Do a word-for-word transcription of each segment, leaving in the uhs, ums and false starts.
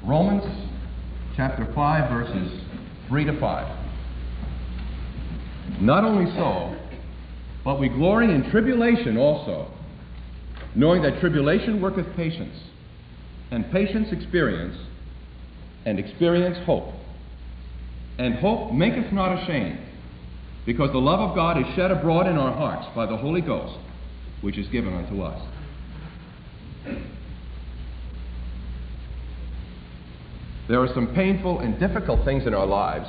Romans chapter five, verses three to five. Not only so, but we glory in tribulation also, knowing that tribulation worketh patience, and patience experience, and experience hope. And hope maketh not ashamed, because the love of God is shed abroad in our hearts by the Holy Ghost, which is given unto us. There are some painful and difficult things in our lives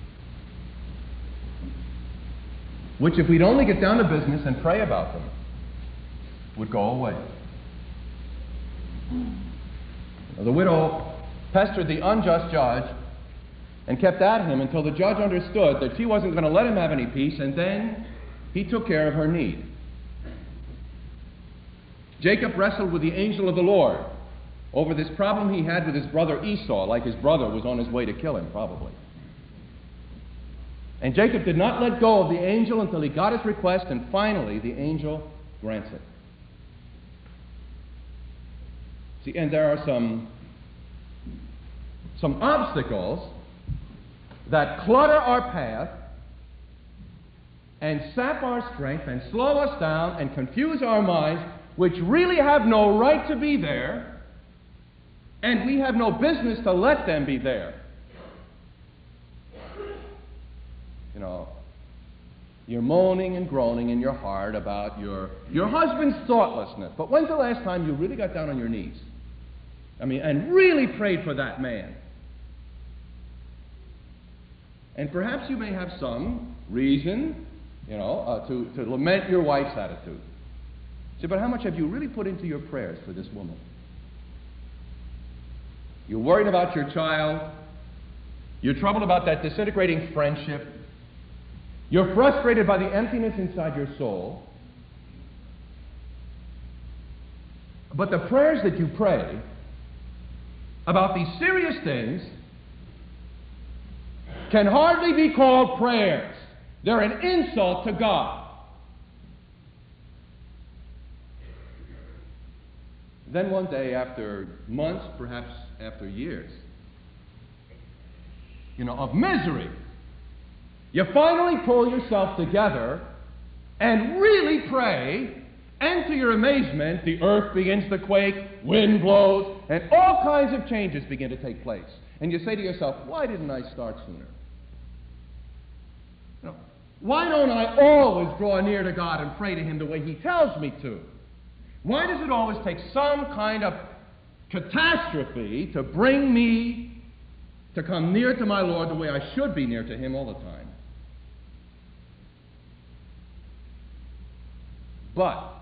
which, if we'd only get down to business and pray about them, would go away. The widow pestered the unjust judge and kept at him until the judge understood that she wasn't going to let him have any peace, and then he took care of her need. Jacob wrestled with the angel of the Lord over this problem he had with his brother Esau, like his brother was on his way to kill him, probably. And Jacob did not let go of the angel until he got his request, and finally the angel grants it. See, and there are some, some obstacles that clutter our path and sap our strength and slow us down and confuse our minds, which really have no right to be there, and we have no business to let them be there. You know, you're moaning and groaning in your heart about your, your husband's thoughtlessness. But when's the last time you really got down on your knees? I mean, and really prayed for that man? And perhaps you may have some reason, you know, uh, to, to lament your wife's attitude. See, but how much have you really put into your prayers for this woman? You're worried about your child. You're troubled about that disintegrating friendship. You're frustrated by the emptiness inside your soul. But the prayers that you pray about these serious things can hardly be called prayers. They're an insult to God. Then one day, after months, perhaps after years, you know, of misery, you finally pull yourself together and really pray, and to your amazement, the earth begins to quake, wind blows, and all kinds of changes begin to take place. And you say to yourself, why didn't I start sooner? You know, why don't I always draw near to God and pray to Him the way He tells me to? Why does it always take some kind of catastrophe to bring me to come near to my Lord the way I should be near to Him all the time? But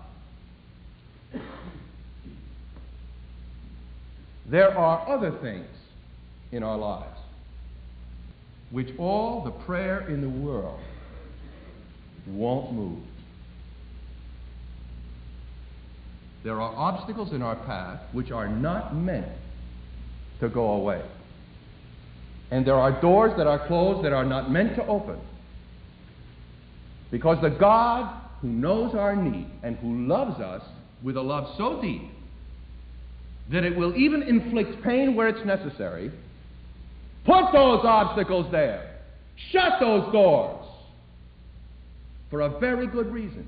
there are other things in our lives which all the prayer in the world won't move. There are obstacles in our path which are not meant to go away. And there are doors that are closed that are not meant to open. Because the God who knows our need and who loves us with a love so deep that it will even inflict pain where it's necessary, put those obstacles there. Shut those doors. For a very good reason.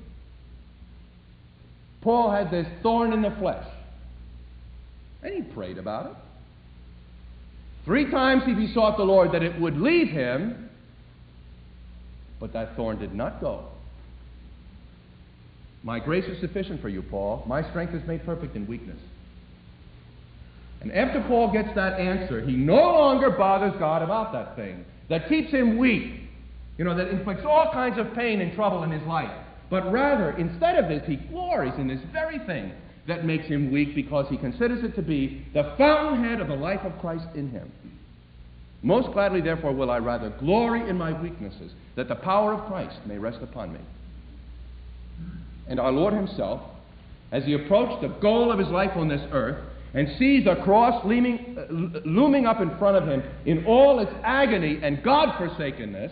Paul had this thorn in the flesh, and he prayed about it. Three times he besought the Lord that it would leave him, but that thorn did not go. My grace is sufficient for you, Paul. My strength is made perfect in weakness. And after Paul gets that answer, he no longer bothers God about that thing that keeps him weak, you know, that inflicts all kinds of pain and trouble in his life. But rather, instead of this, he glories in this very thing that makes him weak, because he considers it to be the fountainhead of the life of Christ in him. Most gladly, therefore, will I rather glory in my weaknesses, that the power of Christ may rest upon me. And our Lord Himself, as He approached the goal of His life on this earth, and sees a cross looming, uh, looming up in front of Him in all its agony and God-forsakenness,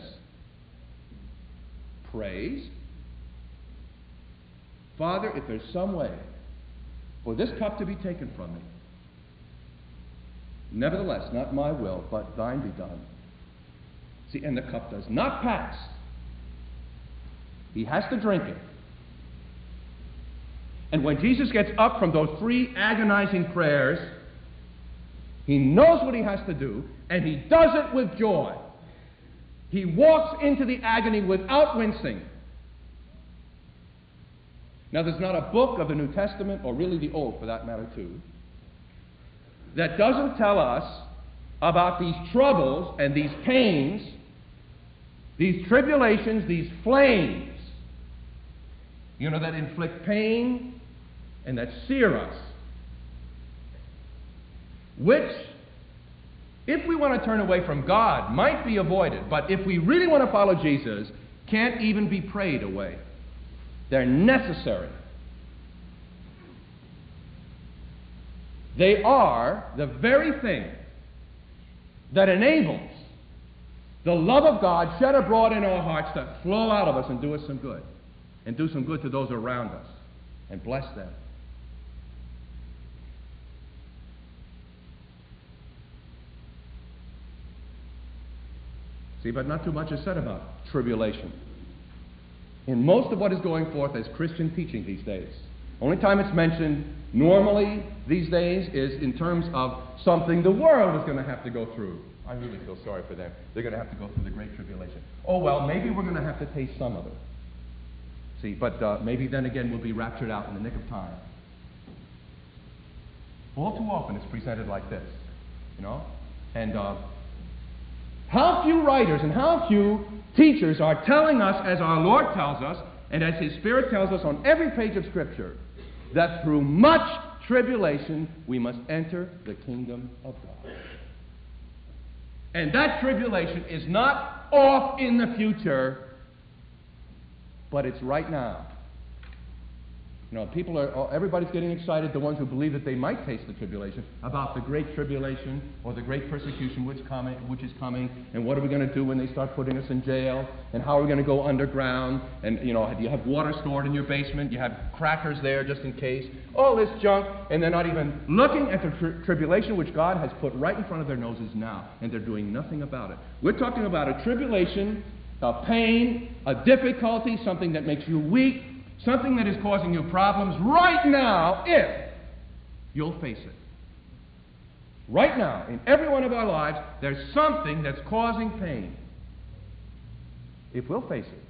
prays, Father, if there's some way for this cup to be taken from me, Nevertheless, not my will, but thine be done. See, and the cup does not pass. He has to drink it. And when Jesus gets up from those three agonizing prayers, he knows what he has to do, and he does it with joy. He walks into the agony without wincing. Now, there's not a book of the New Testament, or really the Old for that matter too, that doesn't tell us about these troubles and these pains, these tribulations, these flames, you know, that inflict pain and that sear us, which, if we want to turn away from God, might be avoided, but if we really want to follow Jesus, can't even be prayed away. They're necessary. They are the very thing that enables the love of God shed abroad in our hearts to flow out of us and do us some good, and do some good to those around us, and bless them. See, but not too much is said about tribulation in most of what is going forth as Christian teaching these days. Only time it's mentioned normally these days is in terms of something the world is going to have to go through. I really feel sorry for them. They're going to have to go through the Great Tribulation. Oh, well, maybe we're going to have to taste some of it. See, but uh, maybe then again we'll be raptured out in the nick of time. All too often it's presented like this, you know? And uh, how few writers and how few teachers are telling us, as our Lord tells us, and as His Spirit tells us on every page of Scripture, that through much tribulation we must enter the kingdom of God. And that tribulation is not off in the future, but it's right now. You know, people are, everybody's getting excited, the ones who believe that they might taste the tribulation, about the great tribulation or the great persecution which, coming, which is coming, and what are we going to do when they start putting us in jail, and how are we going to go underground, and, you know, you have water stored in your basement, you have crackers there just in case, all this junk, and they're not even looking at the tri- tribulation which God has put right in front of their noses now, and they're doing nothing about it. We're talking about a tribulation, a pain, a difficulty, something that makes you weak, something that is causing you problems right now if you'll face it. Right now, in every one of our lives, there's something that's causing pain. If we'll face it.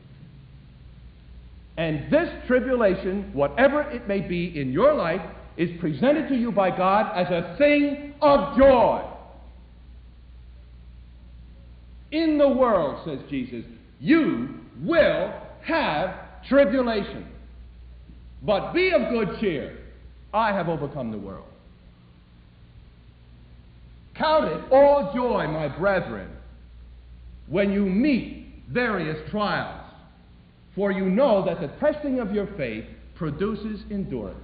And this tribulation, whatever it may be in your life, is presented to you by God as a thing of joy. In the world, says Jesus, you will have tribulation. But be of good cheer. I have overcome the world. Count it all joy, my brethren, when you meet various trials, for you know that the testing of your faith produces endurance.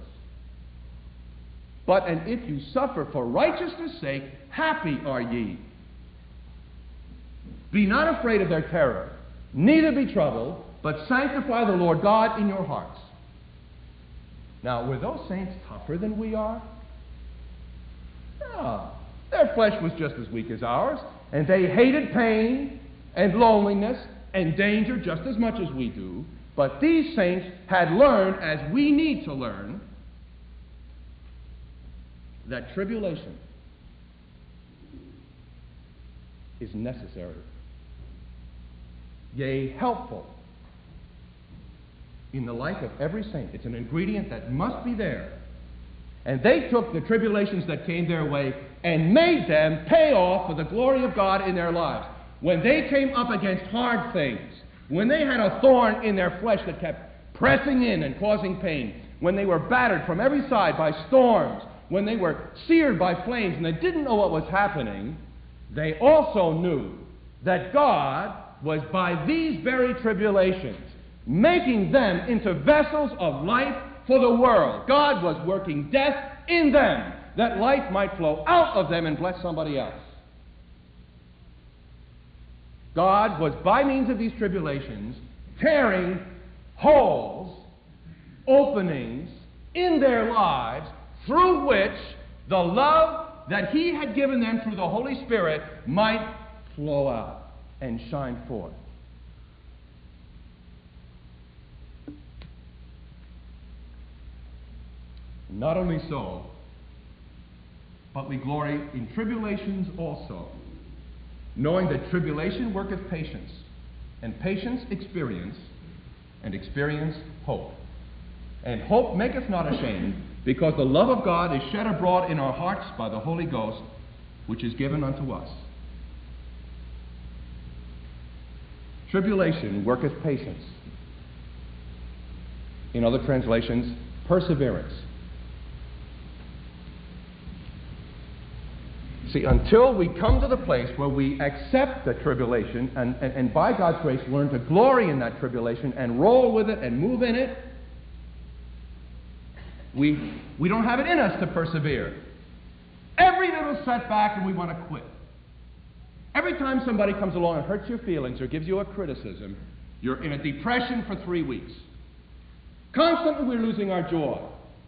But and if you suffer for righteousness' sake, happy are ye. Be not afraid of their terror, neither be troubled, but sanctify the Lord God in your hearts. Now, were those saints tougher than we are? No. Their flesh was just as weak as ours, and they hated pain and loneliness and danger just as much as we do. But these saints had learned, as we need to learn, that tribulation is necessary, yea, helpful in the life of every saint. It's an ingredient that must be there. And they took the tribulations that came their way and made them pay off for the glory of God in their lives. When they came up against hard things, when they had a thorn in their flesh that kept pressing in and causing pain, when they were battered from every side by storms, when they were seared by flames and they didn't know what was happening, they also knew that God was by these very tribulations making them into vessels of life for the world. God was working death in them, that life might flow out of them and bless somebody else. God was, by means of these tribulations, tearing holes, openings in their lives through which the love, that he had given them through the Holy Spirit might flow out and shine forth. Not only so, but we glory in tribulations also, knowing that tribulation worketh patience, and patience experience, and experience hope. And hope maketh not ashamed, because the love of God is shed abroad in our hearts by the Holy Ghost, which is given unto us. Tribulation worketh patience. In other translations, perseverance. See, until we come to the place where we accept the tribulation and, and, and by God's grace learn to glory in that tribulation and roll with it and move in it, we, we don't have it in us to persevere. Every little setback and we want to quit. Every time somebody comes along and hurts your feelings or gives you a criticism, you're in a depression for three weeks. Constantly we're losing our joy.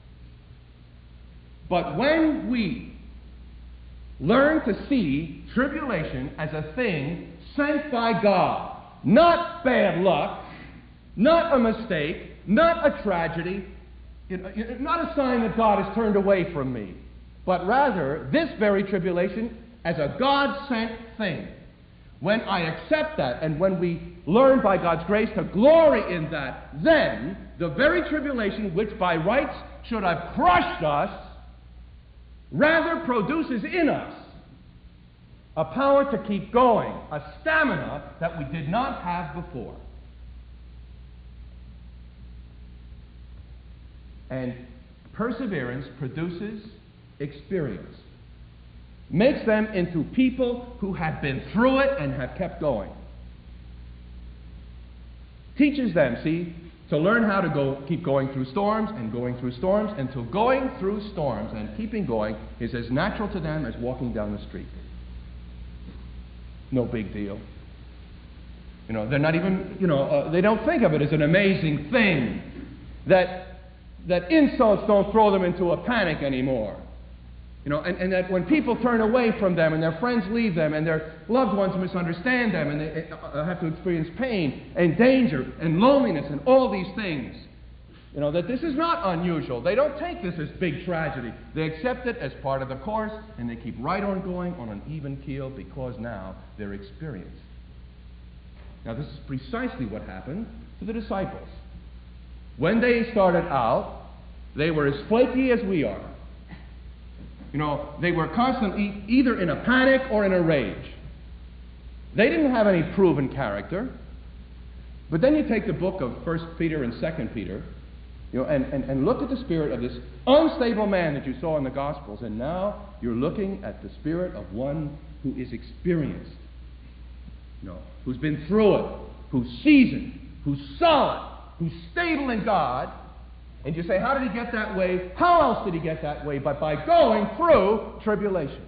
But when we learn to see tribulation as a thing sent by God, not bad luck, not a mistake, not a tragedy, not a sign that God has turned away from me, but rather this very tribulation as a God-sent thing. When I accept that and when we learn by God's grace to glory in that, then the very tribulation which by rights should have crushed us rather produces in us a power to keep going, a stamina that we did not have before. And perseverance produces experience, makes them into people who have been through it and have kept going. Teaches them, see, to learn how to go, keep going through storms and going through storms until going through storms and keeping going is as natural to them as walking down the street. No big deal. You know, they're not even, you know, uh, they don't think of it as an amazing thing that that insults don't throw them into a panic anymore. You know, and, and that when people turn away from them and their friends leave them and their loved ones misunderstand them and they uh, have to experience pain and danger and loneliness and all these things, you know, that this is not unusual. They don't take this as big tragedy. They accept it as part of the course and they keep right on going on an even keel because now they're experienced. Now this is precisely what happened to the disciples. When they started out, they were as flaky as we are. You know, they were constantly either in a panic or in a rage. They didn't have any proven character. But then you take the book of First Peter and Second Peter, you know, and, and, and look at the spirit of this unstable man that you saw in the Gospels, and now you're looking at the spirit of one who is experienced, you know, who's been through it, who's seasoned, who's solid, who's stable in God. And you say, how did he get that way? How else did he get that way? But by going through tribulation.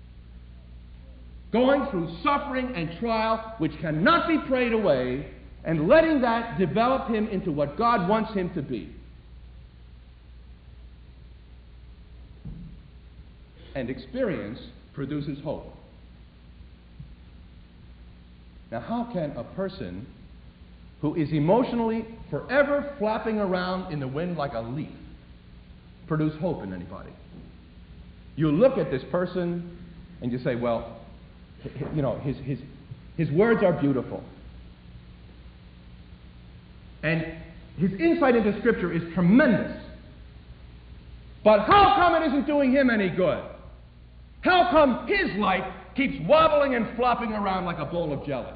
Going through suffering and trial which cannot be prayed away, and letting that develop him into what God wants him to be. And experience produces hope. Now, how can a person who is emotionally forever flapping around in the wind like a leaf produce hope in anybody? You look at this person and you say, well, you know, his, his, his words are beautiful. And his insight into Scripture is tremendous. But how come it isn't doing him any good? How come his life keeps wobbling and flopping around like a bowl of jelly?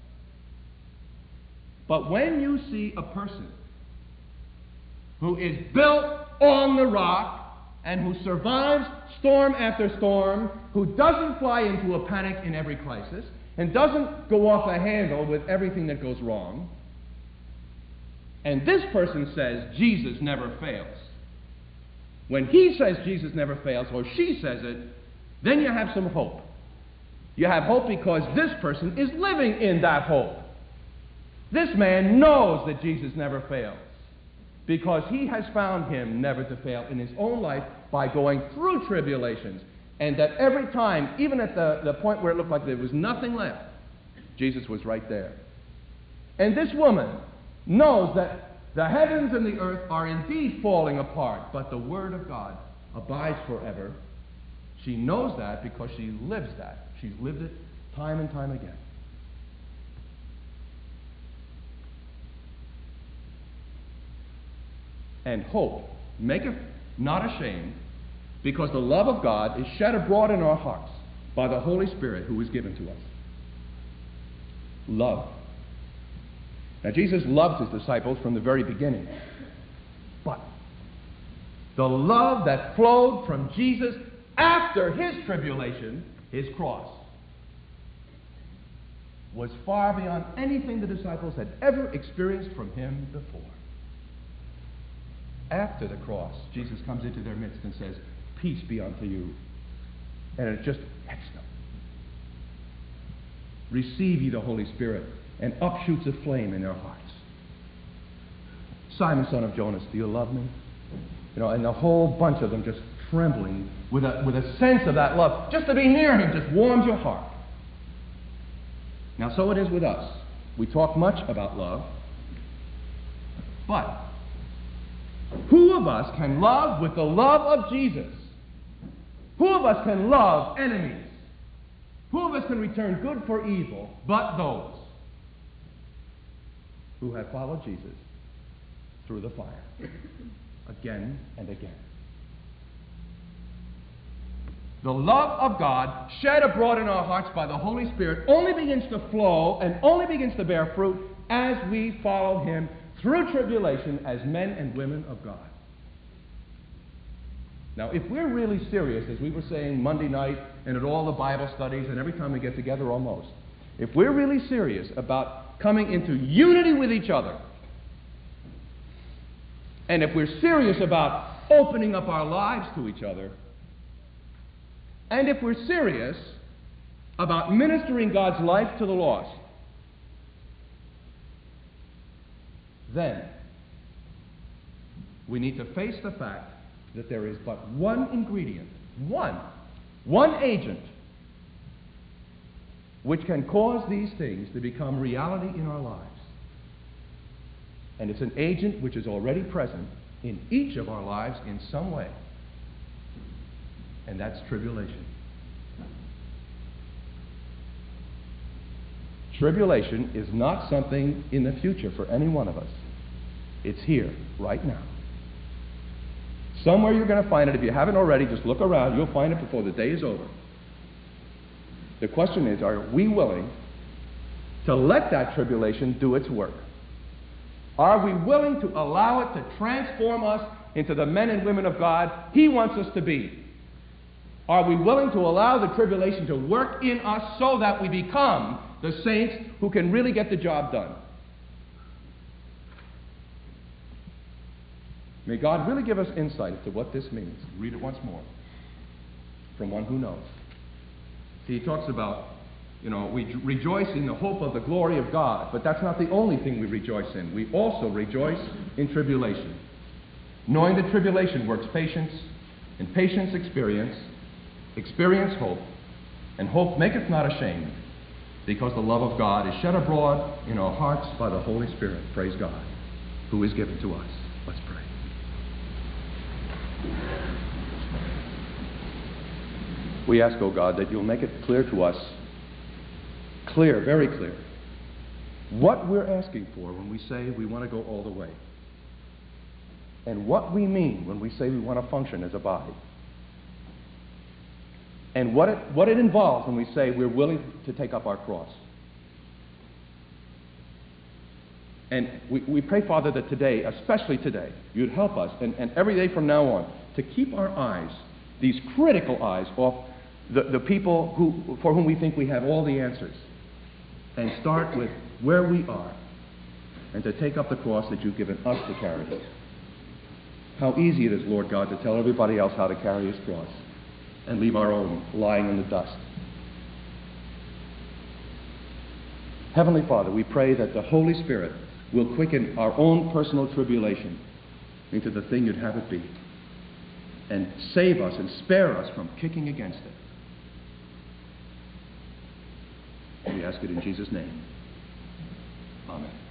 But when you see a person who is built on the rock and who survives storm after storm, who doesn't fly into a panic in every crisis, and doesn't go off the handle with everything that goes wrong, and this person says Jesus never fails. When he says Jesus never fails, or she says it, then you have some hope. You have hope because this person is living in that hope. This man knows that Jesus never fails because he has found him never to fail in his own life by going through tribulations. And that every time, even at the, the point where it looked like there was nothing left, Jesus was right there. And this woman knows that the heavens and the earth are indeed falling apart, but the Word of God abides forever. She knows that because she lives that. She's lived it time and time again. And hope maketh not ashamed, because the love of God is shed abroad in our hearts by the Holy Spirit who is given to us. Love. Now, Jesus loved his disciples from the very beginning. But the love that flowed from Jesus after his tribulation, his cross, was far beyond anything the disciples had ever experienced from him before. After the cross, Jesus comes into their midst and says, "Peace be unto you." And it just hits them. "Receive ye the Holy Spirit," and up shoots a flame in their hearts. "Simon, son of Jonas, do you love me?" You know, and the whole bunch of them just trembling with a, with a sense of that love. Just to be near him just warms your heart. Now, so it is with us. We talk much about love, but who of us can love with the love of Jesus? Who of us can love enemies? Who of us can return good for evil but those who have followed Jesus through the fire again and again? The love of God shed abroad in our hearts by the Holy Spirit only begins to flow and only begins to bear fruit as we follow him through tribulation as men and women of God. Now, if we're really serious, as we were saying Monday night and at all the Bible studies and every time we get together almost, if we're really serious about coming into unity with each other, and if we're serious about opening up our lives to each other, and if we're serious about ministering God's life to the lost, then we need to face the fact that there is but one ingredient, one, one agent, which can cause these things to become reality in our lives. And it's an agent which is already present in each of our lives in some way. And that's tribulation. Tribulation is not something in the future for any one of us. It's here, right now. Somewhere you're going to find it. If you haven't already, just look around. You'll find it before the day is over. The question is, are we willing to let that tribulation do its work? Are we willing to allow it to transform us into the men and women of God he wants us to be? Are we willing to allow the tribulation to work in us so that we become the saints who can really get the job done? May God really give us insight into what this means. Read it once more from one who knows. See, he talks about, you know, we rejoice in the hope of the glory of God, but that's not the only thing we rejoice in. We also rejoice in tribulation, knowing that tribulation works patience, and patience experience, experience hope, and hope maketh not ashamed, because the love of God is shed abroad in our hearts by the Holy Spirit, praise God, who is given to us. Let's pray. We ask, O God, that you'll make it clear to us, clear, very clear, what we're asking for when we say we want to go all the way, and what we mean when we say we want to function as a body, and what it, what it involves when we say we're willing to take up our cross. And we, we pray, Father, that today, especially today, you'd help us, and, and every day from now on, to keep our eyes, these critical eyes, off the, the people who, for whom we think we have all the answers, and start with where we are, and to take up the cross that you've given us to carry. How easy it is, Lord God, to tell everybody else how to carry his cross, and leave our own lying in the dust. Heavenly Father, we pray that the Holy Spirit will quicken our own personal tribulation into the thing you'd have it be. and save us and spare us from kicking against it. We ask it in Jesus' name. Amen.